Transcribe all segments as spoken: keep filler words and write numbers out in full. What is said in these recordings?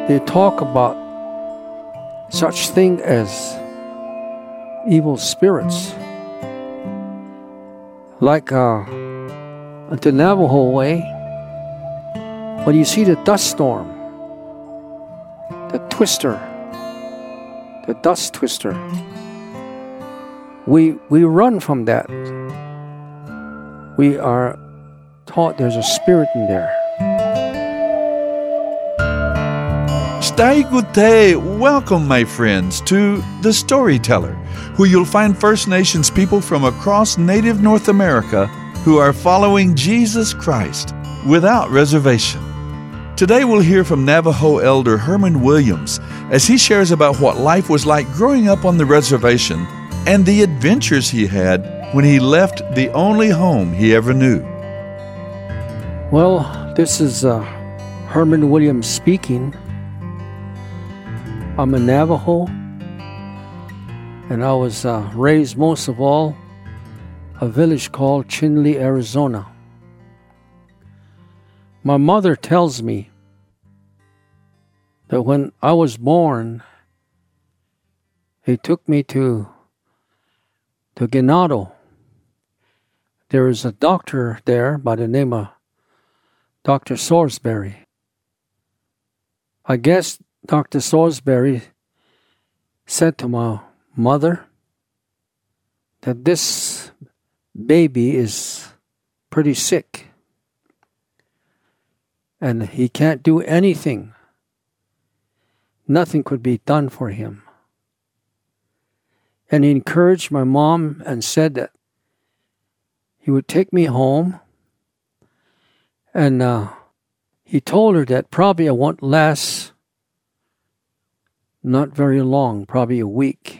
they talk about such thing as evil spirits. Like uh, the Navajo way, when you see the dust storm, the twister, the dust twister, we we run from that. We are taught there's a spirit in there. Staigute, welcome, my friends, to The Storyteller, where you'll find First Nations people from across Native North America who are following Jesus Christ without reservation. Today we'll hear from Navajo elder Herman Williams as he shares about what life was like growing up on the reservation and the adventures he had when he left the only home he ever knew. Well, this is uh, Herman Williams speaking. I'm a Navajo, and I was uh, raised most of all a village called Chinle, Arizona. My mother tells me that when I was born, he took me to, to Ganado. There is a doctor there by the name of Doctor Salisbury. I guess Doctor Salisbury said to my mother that this baby is pretty sick and he can't do anything. Nothing could be done for him. And he encouraged my mom and said that he would take me home, and uh, he told her that probably I won't last not very long, probably a week.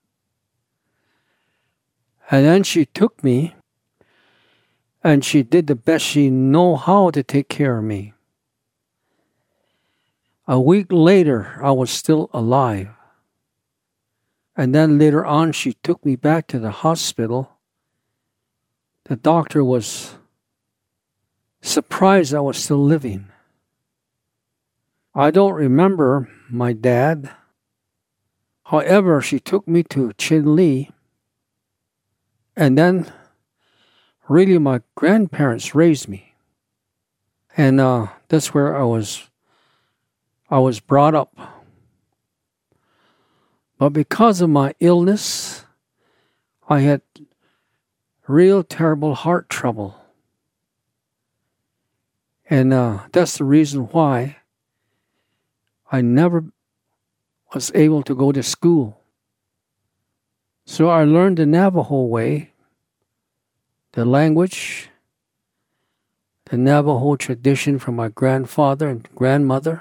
And then she took me, and she did the best she knew how to take care of me. A week later, I was still alive. And then later on, she took me back to the hospital. The doctor was surprised I was still living. I don't remember my dad. However, she took me to Chinle, and then really my grandparents raised me. And uh, that's where I was, I was brought up. But because of my illness, I had real terrible heart trouble. And uh, that's the reason why I never was able to go to school. So I learned the Navajo way, the language, the Navajo tradition from my grandfather and grandmother.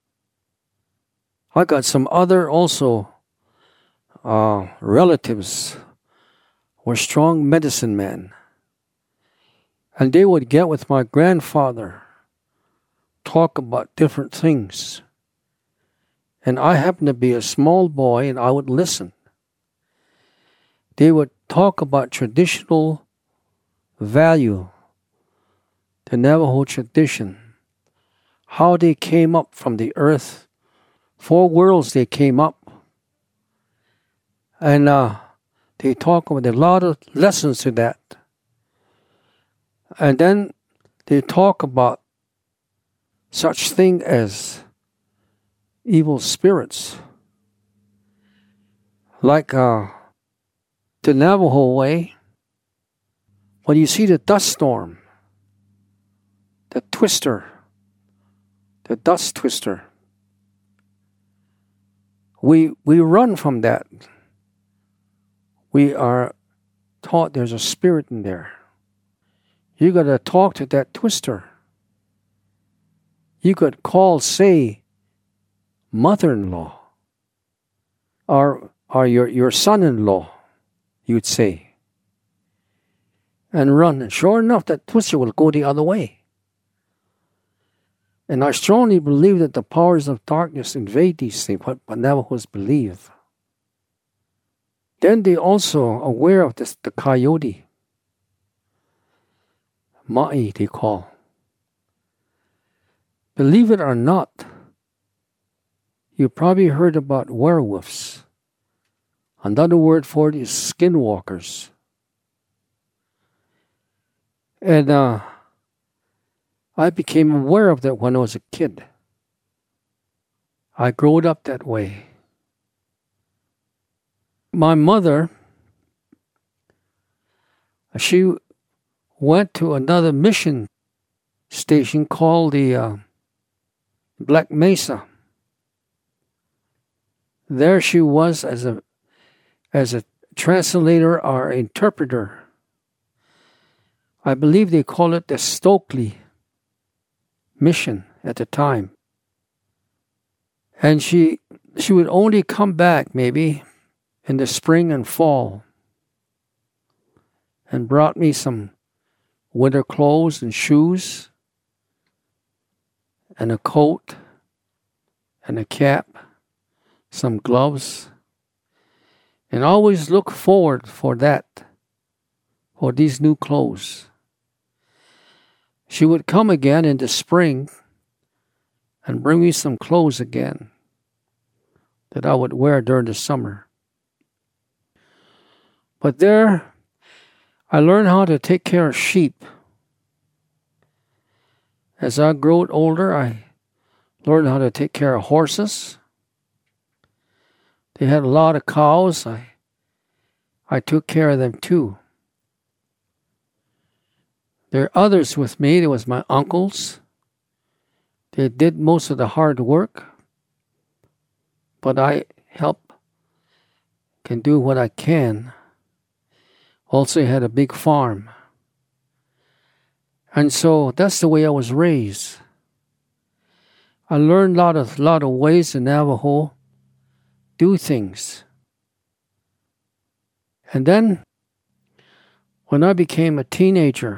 I got some other also uh, relatives were strong medicine men. And they would get with my grandfather, talk about different things. And I happened to be a small boy, and I would listen. They would talk about traditional value, the Navajo tradition, how they came up from the earth, four worlds they came up. And uh, they talk about a lot of lessons to that. And then they talk about such thing as evil spirits. Like uh, the Navajo way, when you see the dust storm, the twister, the dust twister, we we run from that. We are taught there's a spirit in there. You got to talk to that twister. You could call, say, mother-in-law, or, or your, your son-in-law, you'd say, and run. And sure enough, that twister will go the other way. And I strongly believe that the powers of darkness invade these things, what Navajos believe. Then they also are aware of this, the coyote. Ma'i, they call. Believe it or not, You probably heard about werewolves. Another word for it is skinwalkers. And uh, I became aware of that when I was a kid. I grew up that way. My mother, she went to another mission station called the uh, Black Mesa. There she was as a as a translator or interpreter. I believe they call it the Stokely mission at the time. And she she would only come back maybe in the spring and fall, and brought me some winter clothes and shoes and a coat and a cap, some gloves, and always look forward for that, for these new clothes. She would come again in the spring and bring me some clothes again that I would wear during the summer. But there, I learned how to take care of sheep. As I grew older, I learned how to take care of horses. They had a lot of cows. I, I took care of them too. There are others with me. There was my uncles. They did most of the hard work, but I help, can do what I can. Also had a big farm. And so that's the way I was raised. I learned a lot of, lot of ways the Navajo do things. And then, when I became a teenager,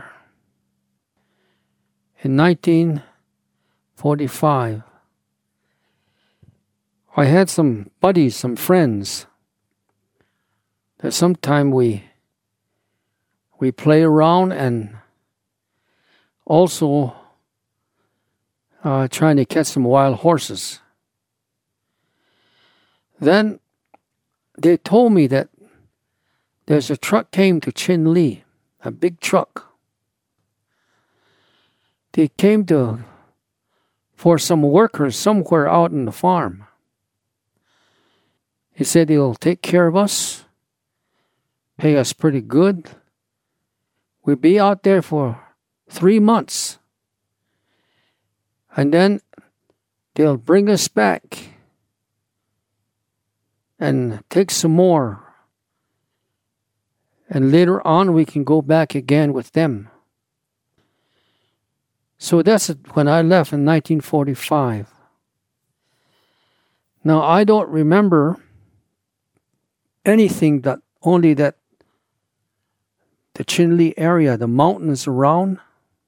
in nineteen forty-five, I had some buddies, some friends, that sometime we we play around and also uh, trying to catch some wild horses. Then they told me that there's a truck came to Chin Lee, a big truck. They came to for some workers somewhere out in the farm. He said he'll take care of us, pay us pretty good. We'll be out there for three months. And then they'll bring us back and take some more. And later on we can go back again with them. So that's when I left in nineteen forty-five. Now I don't remember anything that only that the Chin Lee area, the mountains around,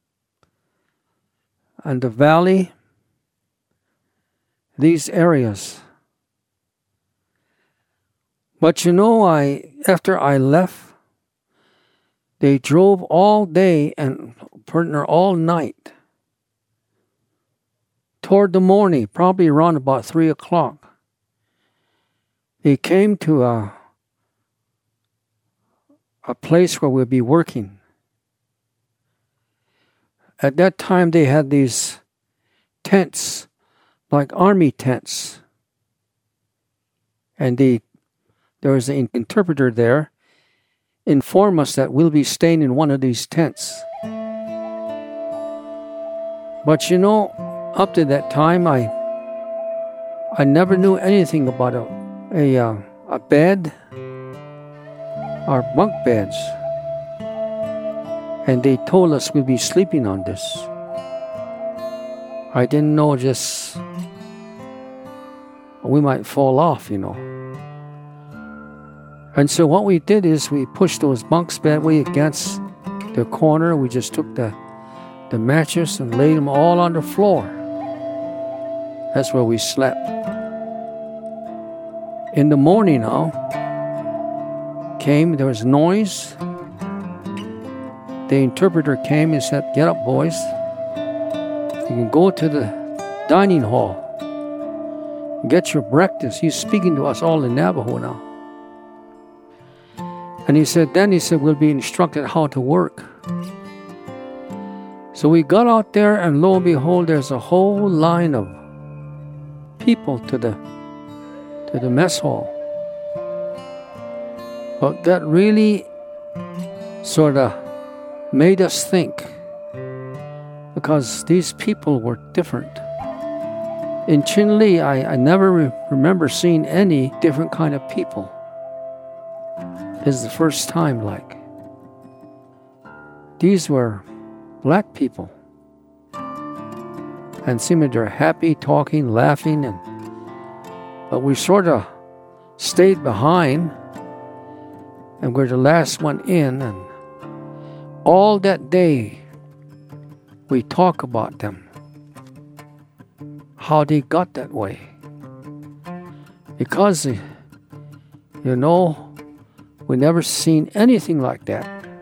and the valley, these areas. But you know, I after I left, they drove all day and partner all night. Toward the morning, probably around about three o'clock, they came to a a place where we'll be working. At that time, they had these tents, like army tents. And they, there was an interpreter there, inform us that we'll be staying in one of these tents. But you know, up to that time, I I never knew anything about a a, uh, a bed or bunk beds. And they told us we'd be sleeping on this. I didn't know just we might fall off, you know. And so what we did is we pushed those bunks bed way against the corner. We just took the the mattress and laid them all on the floor. That's where we slept. In the morning now, came, there was noise. The interpreter came and said, "Get up, boys. You can go to the dining hall. Get your breakfast. He's speaking to us all in Navajo now. And he said, then he said, we'll be instructed how to work. So we got out there, and lo and behold, there's a whole line of people to the to the mess hall. But that really sort of made us think, because these people were different. In Chinle, I, I never re- remember seeing any different kind of people. This is the first time, like. These were black people. And seemed they're happy, talking, laughing, and but we sort of stayed behind, and we're the last one in, and all that day we talk about them, how they got that way. Because, you know, we never seen anything like that.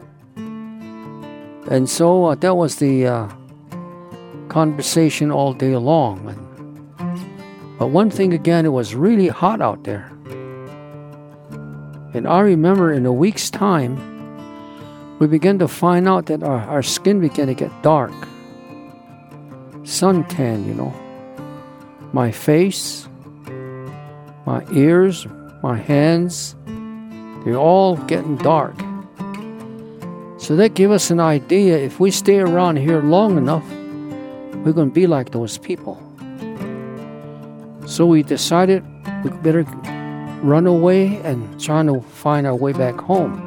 And so uh, that was the uh, conversation all day long. And, but one thing again, it was really hot out there. And I remember in a week's time, we began to find out that our, our skin began to get dark. Suntan, you know. My face, my ears, my hands, they're all getting dark. So that gave us an idea, if we stay around here long enough, we're going to be like those people. So we decided we better run away and try to find our way back home.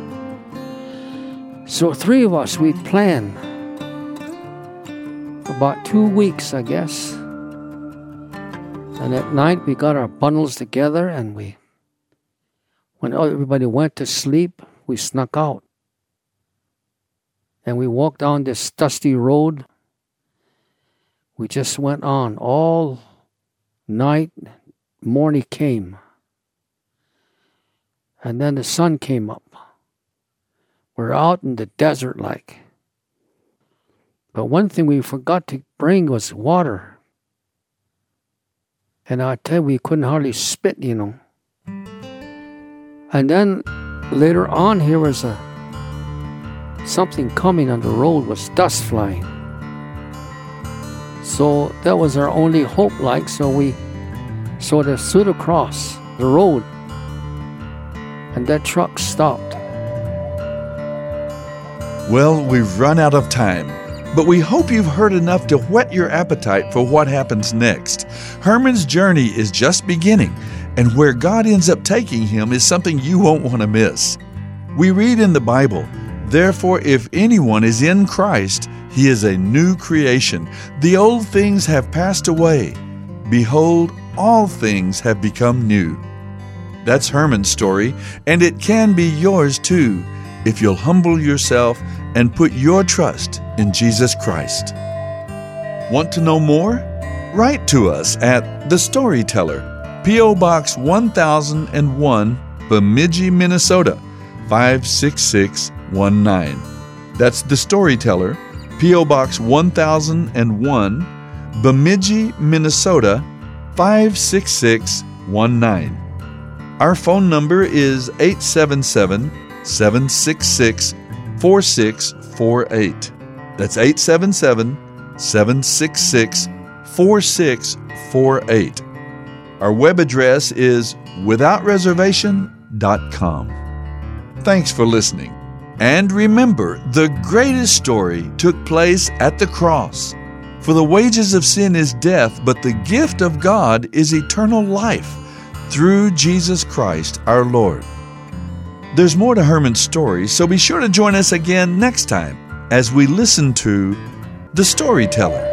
So three of us, we planned about two weeks, I guess. And at night we got our bundles together, and we, when everybody went to sleep, we snuck out. And we walked down this dusty road. We just went on all night. Morning came. And then the sun came up. We're out in the desert like. But one thing we forgot to bring was water. And I tell you, we couldn't hardly spit, you know. And then later on, here was a something coming on the road, was dust flying. So that was our only hope, like, so we sort of stood across the road, and that truck stopped. Well, we've run out of time, but we hope you've heard enough to whet your appetite for what happens next. Herman's journey is just beginning, and where God ends up taking him is something you won't want to miss. We read in the Bible, "Therefore, if anyone is in Christ, he is a new creation. The old things have passed away. Behold, all things have become new." That's Herman's story, and it can be yours too, if you'll humble yourself and put your trust in Jesus Christ. Want to know more? Write to us at The Storyteller, P O Box one thousand one, Bemidji, Minnesota, five six six one nine. That's The Storyteller, P O Box one thousand one, Bemidji, Minnesota, five six six one nine. Our phone number is eight seven seven, seven six six, four six four eight. That's eight seven seven, seven six six, four six four eight. Our web address is without reservation dot com. Thanks for listening. And remember, the greatest story took place at the cross. For the wages of sin is death, but the gift of God is eternal life through Jesus Christ our Lord. There's more to Herman's story, so be sure to join us again next time as we listen to The Storyteller.